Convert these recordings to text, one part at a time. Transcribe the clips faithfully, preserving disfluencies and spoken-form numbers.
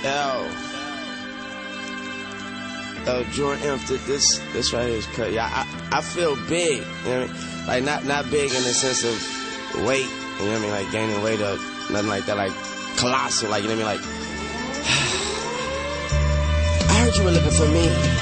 Yo. Yo, Jordan M, this this right here is cut. Yeah, I, I feel big, you know what I mean? Like, not, not big in the sense of weight, you know what I mean? Like, gaining weight or nothing like that. Like, colossal, like, you know what I mean? Like, I heard you were looking for me.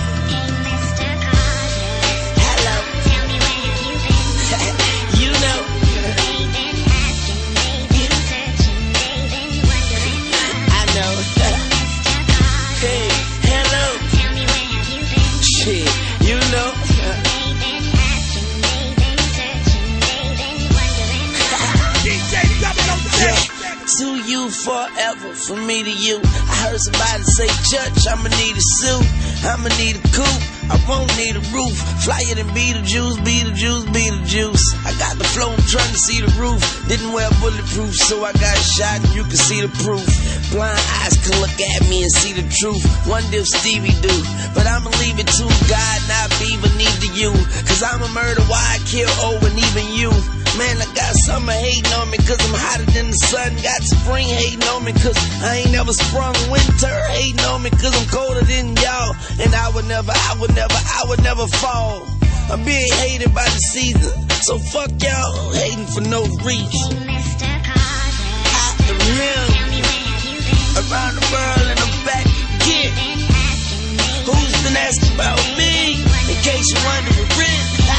To you forever, from me to you. I heard somebody say, Church, I'ma need a suit, I'ma need a coupe, I won't need a roof. Flyer than Beetlejuice, Beetlejuice, Beetlejuice. I got the flow, I'm trying to see the roof. Didn't wear bulletproof, so I got shot and you can see the proof. Blind eyes can look at me and see the truth. Wonder if Stevie do, but I'ma leave it to God, not Beaver, neither you. Cause I'm a murder, why I kill O and even you. Man, I got summer hating on me cause I'm hotter than the sun. Got spring hating on me cause I ain't never sprung. Winter hating on me cause I'm colder than y'all. And I would never, I would never, I would never fall. I'm being hated by the season, so fuck y'all hating for no reason. I am him, around the world and I'm back again. Who's been asking about me? In case you wondering,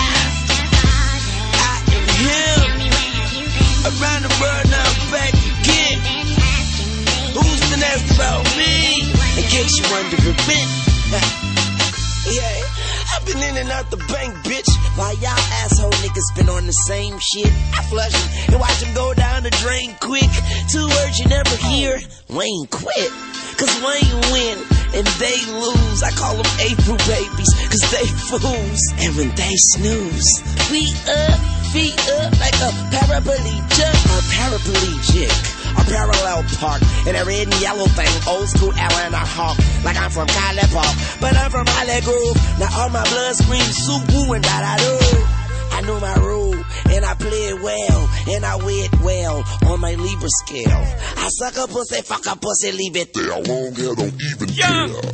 him. Around the world, now I'm back again. Who's been asking about me? In case you wondering. Yeah, I've been in and out the bank, bitch. While y'all asshole niggas been on the same shit. I flush them and watch them go down the drain quick. Two words you never hear: Wayne quit. Cause Wayne win and they lose. I call them April babies cause they fools. And when they snooze, we up, feet up like a paraplegic. A paraplegic, a parallel park in a red and yellow thing. Old school Atlanta Hawk. Like I'm from Cali Park, but I'm from Holly Grove. Now all my blood screams soup, woo, and da-da-do. I know my role, and I play it well, and I weigh it well on my Libra scale. I suck a pussy, fuck a pussy, leave it there. Long hair don't even Young. care.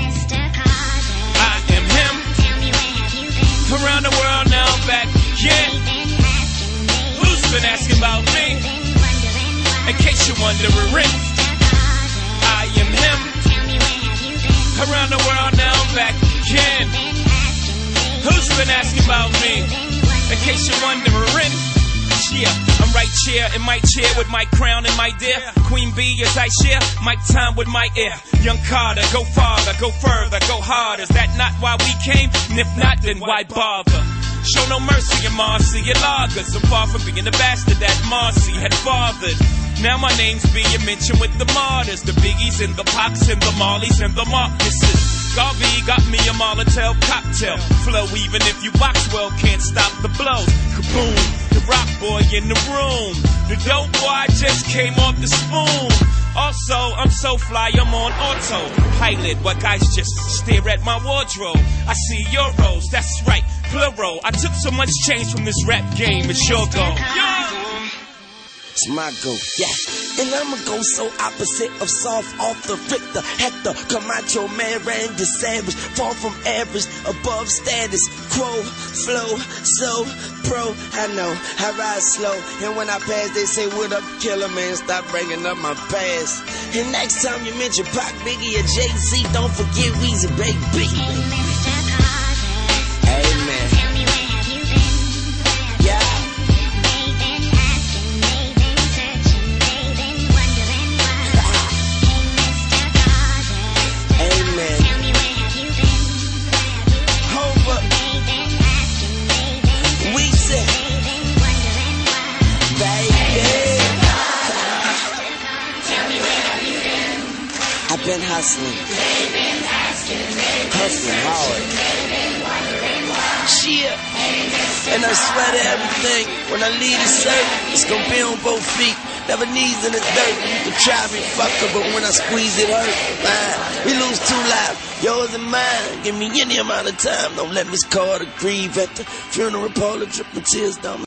I am him. Around the world now I'm back again. Who's been asking about me? In case you're wondering, I am him. Around the world now I'm back again. Who's been asking about me? In case you're wondering, yeah, I'm right here in my chair with my crown and my dear Queen Bee as I share my time with my ear. Young Carter, go farther, go further, go harder. Is that not why we came? And if not, then why bother? Show no mercy in Marcy and Lagers. I'm far from being the bastard that Marcy had fathered. Now my name's being mentioned with the martyrs, the Biggies and the Pox and the Marleys and the Marcuses. Garvey got me a Molotov cocktail flow. Even if you box well, can't stop the blows. Kaboom, the rock boy in the room. The dope boy just came off the spoon. Also, I'm so fly, I'm on autopilot. While guys just stare at my wardrobe. I see euros, that's right, plural. I took so much change from this rap game, it's your go. Yo! It's my go, yeah. And I'ma go so opposite of soft off the Richter, Hector, Camacho, man, Randy Savage, far from average, above status quo, flow, so pro. I know, I ride slow, and when I pass, they say, what up, killer, man, stop bringing up my past. And next time you mention Pac, Biggie, or Jay-Z, don't forget Weezy, baby. Amen. I've been hustling, hustling hard, shit, and I swear to everything, when I leave this earth, it's gonna be on both feet, never knees in the dirt. You can try me, fucker, but when I squeeze it hurt, man, we lose two lives, yours and mine. Give me any amount of time, don't let Miss Carter grieve at the funeral parlor, dripping tears down.